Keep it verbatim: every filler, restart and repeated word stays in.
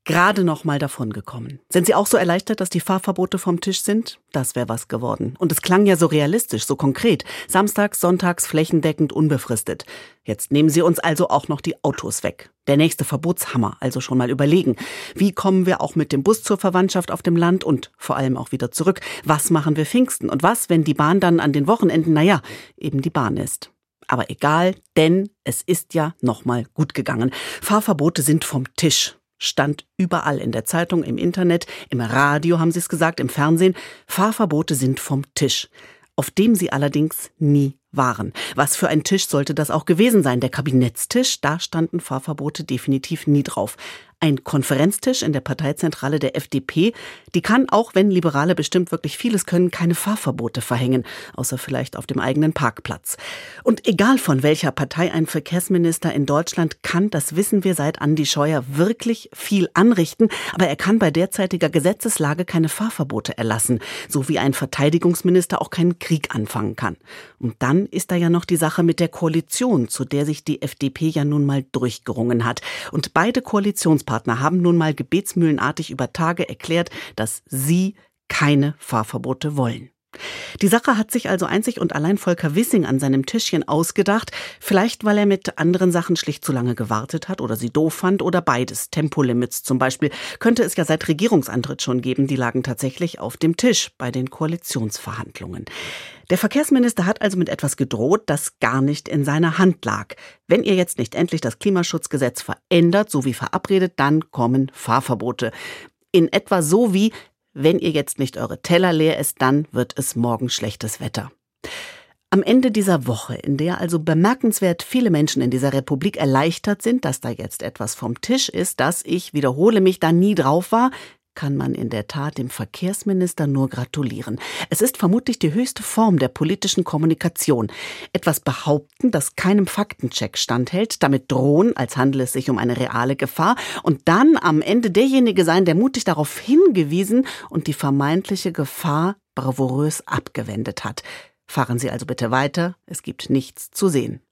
Gerade noch mal davongekommen. Sind Sie auch so erleichtert, dass die Fahrverbote vom Tisch sind? Das wäre was geworden. Und es klang ja so realistisch, so konkret. Samstags, sonntags, flächendeckend, unbefristet. Jetzt nehmen Sie uns also auch noch die Autos weg. Der nächste Verbotshammer, also schon mal überlegen. Wie kommen wir auch mit dem Bus zur Verwandtschaft auf dem Land und vor allem auch wieder zurück? Was machen wir Pfingsten? Und was, wenn die Bahn dann an den Wochenenden, naja, eben die Bahn ist? Aber egal, denn es ist ja noch mal gut gegangen. Fahrverbote sind vom Tisch. Stand überall in der Zeitung, im Internet, im Radio haben sie es gesagt, im Fernsehen. Fahrverbote sind vom Tisch, auf dem sie allerdings nie waren. Was für ein Tisch sollte das auch gewesen sein? Der Kabinettstisch, da standen Fahrverbote definitiv nie drauf. Ein Konferenztisch in der Parteizentrale der F D P, die kann, auch wenn Liberale bestimmt wirklich vieles können, keine Fahrverbote verhängen, außer vielleicht auf dem eigenen Parkplatz. Und egal von welcher Partei ein Verkehrsminister in Deutschland kann, das wissen wir seit Andi Scheuer, wirklich viel anrichten, aber er kann bei derzeitiger Gesetzeslage keine Fahrverbote erlassen, so wie ein Verteidigungsminister auch keinen Krieg anfangen kann. Und dann ist da ja noch die Sache mit der Koalition, zu der sich die F D P ja nun mal durchgerungen hat. Und beide Koalitionspartner haben nun mal gebetsmühlenartig über Tage erklärt, dass sie keine Fahrverbote wollen. Die Sache hat sich also einzig und allein Volker Wissing an seinem Tischchen ausgedacht, vielleicht weil er mit anderen Sachen schlicht zu lange gewartet hat oder sie doof fand oder beides. Tempolimits zum Beispiel könnte es ja seit Regierungsantritt schon geben, die lagen tatsächlich auf dem Tisch bei den Koalitionsverhandlungen. Der Verkehrsminister hat also mit etwas gedroht, das gar nicht in seiner Hand lag. Wenn ihr jetzt nicht endlich das Klimaschutzgesetz verändert, so wie verabredet, dann kommen Fahrverbote. In etwa so wie: Wenn ihr jetzt nicht eure Teller leer isst, dann wird es morgen schlechtes Wetter. Am Ende dieser Woche, in der also bemerkenswert viele Menschen in dieser Republik erleichtert sind, dass da jetzt etwas vom Tisch ist, das, ich wiederhole mich, da nie drauf war, kann man in der Tat dem Verkehrsminister nur gratulieren. Es ist vermutlich die höchste Form der politischen Kommunikation. Etwas behaupten, das keinem Faktencheck standhält, damit drohen, als handele es sich um eine reale Gefahr, und dann am Ende derjenige sein, der mutig darauf hingewiesen und die vermeintliche Gefahr bravourös abgewendet hat. Fahren Sie also bitte weiter, es gibt nichts zu sehen.